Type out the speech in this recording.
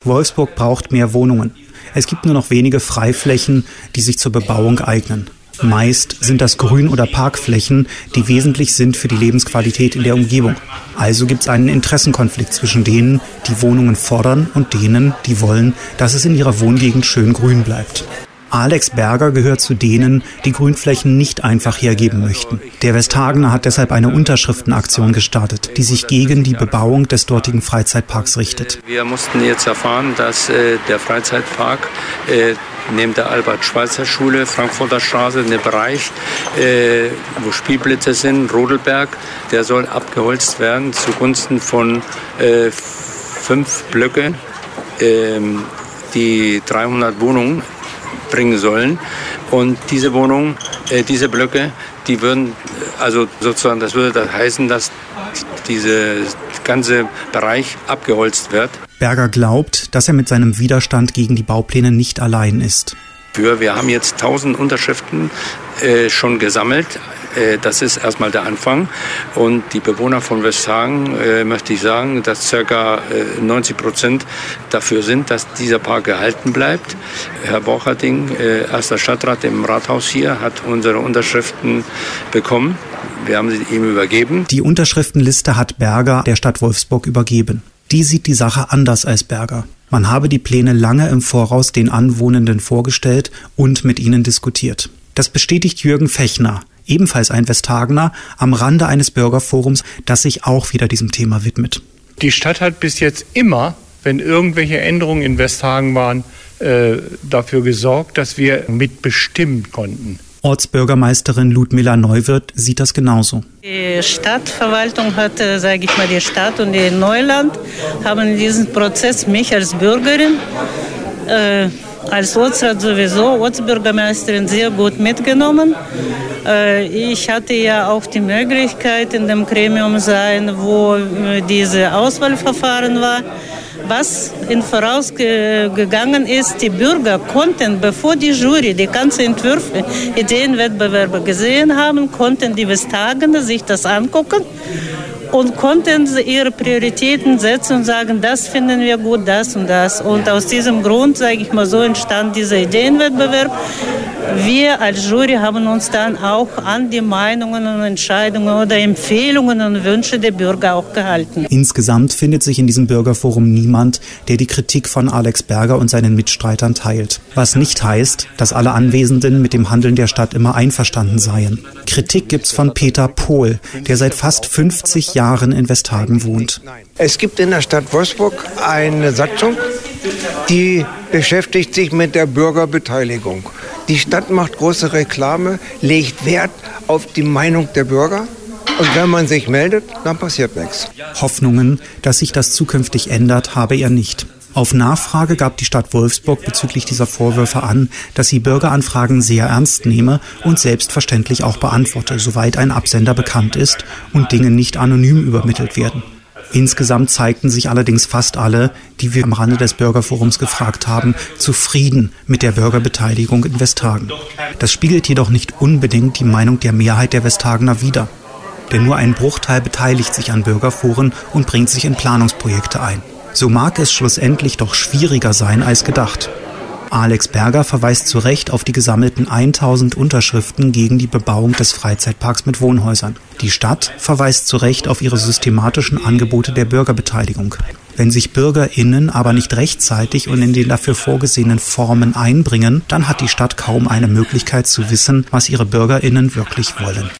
Wolfsburg braucht mehr Wohnungen. Es gibt nur noch wenige Freiflächen, die sich zur Bebauung eignen. Meist sind das Grün- oder Parkflächen, die wesentlich sind für die Lebensqualität in der Umgebung. Also gibt es einen Interessenkonflikt zwischen denen, die Wohnungen fordern, und denen, die wollen, dass es in ihrer Wohngegend schön grün bleibt. Alex Berger gehört zu denen, die Grünflächen nicht einfach hergeben möchten. Der Westhagener hat deshalb eine Unterschriftenaktion gestartet, die sich gegen die Bebauung des dortigen Freizeitparks richtet. Wir mussten jetzt erfahren, dass der Freizeitpark neben der Albert-Schweitzer-Schule, Frankfurter Straße, in dem Bereich, wo Spielplätze sind, Rodelberg, der soll abgeholzt werden zugunsten von 5 Blöcken, die 300 Wohnungen bringen sollen. Und diese Wohnungen, diese Blöcke, die würden, also sozusagen, das würde heißen, dass dieser ganze Bereich abgeholzt wird. Berger glaubt, dass er mit seinem Widerstand gegen die Baupläne nicht allein ist. Wir haben jetzt 1000 Unterschriften schon gesammelt. Das ist erstmal der Anfang. Und die Bewohner von Westhagen, möchte ich sagen, dass ca. 90% dafür sind, dass dieser Park gehalten bleibt. Herr Borcherding, erster Stadtrat im Rathaus hier, hat unsere Unterschriften bekommen. Wir haben sie ihm übergeben. Die Unterschriftenliste hat Berger der Stadt Wolfsburg übergeben. Die sieht die Sache anders als Berger. Man habe die Pläne lange im Voraus den Anwohnenden vorgestellt und mit ihnen diskutiert. Das bestätigt Jürgen Fechner, ebenfalls ein Westhagener, am Rande eines Bürgerforums, das sich auch wieder diesem Thema widmet. Die Stadt hat bis jetzt immer, wenn irgendwelche Änderungen in Westhagen waren, dafür gesorgt, dass wir mitbestimmen konnten. Ortsbürgermeisterin Ludmilla Neuwirth sieht das genauso. Die Stadtverwaltung hat, die Stadt und die Neuland haben in diesem Prozess mich als Bürgerin, als Ortsrat sowieso, Ortsbürgermeisterin sehr gut mitgenommen. Ich hatte ja auch die Möglichkeit, in dem Gremium sein, wo diese Auswahlverfahren war. Was vorausgegangen ist, die Bürger konnten, bevor die Jury die ganzen Entwürfe, Ideenwettbewerbe gesehen haben, konnten die Westhagener sich das angucken und konnten ihre Prioritäten setzen und sagen, das finden wir gut, das und das. Und aus diesem Grund, so entstand dieser Ideenwettbewerb. Wir als Jury haben uns dann auch an die Meinungen und Entscheidungen oder Empfehlungen und Wünsche der Bürger auch gehalten. Insgesamt findet sich in diesem Bürgerforum niemand, der die Kritik von Alex Berger und seinen Mitstreitern teilt. Was nicht heißt, dass alle Anwesenden mit dem Handeln der Stadt immer einverstanden seien. Kritik gibt's von Peter Pohl, der seit fast 50 Jahren in Westhagen wohnt. Es gibt in der Stadt Wolfsburg eine Satzung, die beschäftigt sich mit der Bürgerbeteiligung. Die Stadt macht große Reklame, legt Wert auf die Meinung der Bürger. Und wenn man sich meldet, dann passiert nichts. Hoffnungen, dass sich das zukünftig ändert, habe er nicht. Auf Nachfrage gab die Stadt Wolfsburg bezüglich dieser Vorwürfe an, dass sie Bürgeranfragen sehr ernst nehme und selbstverständlich auch beantworte, soweit ein Absender bekannt ist und Dinge nicht anonym übermittelt werden. Insgesamt zeigten sich allerdings fast alle, die wir am Rande des Bürgerforums gefragt haben, zufrieden mit der Bürgerbeteiligung in Westhagen. Das spiegelt jedoch nicht unbedingt die Meinung der Mehrheit der Westhagener wider. Denn nur ein Bruchteil beteiligt sich an Bürgerforen und bringt sich in Planungsprojekte ein. So mag es schlussendlich doch schwieriger sein als gedacht. Alex Berger verweist zu Recht auf die gesammelten 1000 Unterschriften gegen die Bebauung des Freizeitparks mit Wohnhäusern. Die Stadt verweist zu Recht auf ihre systematischen Angebote der Bürgerbeteiligung. Wenn sich BürgerInnen aber nicht rechtzeitig und in den dafür vorgesehenen Formen einbringen, dann hat die Stadt kaum eine Möglichkeit zu wissen, was ihre BürgerInnen wirklich wollen.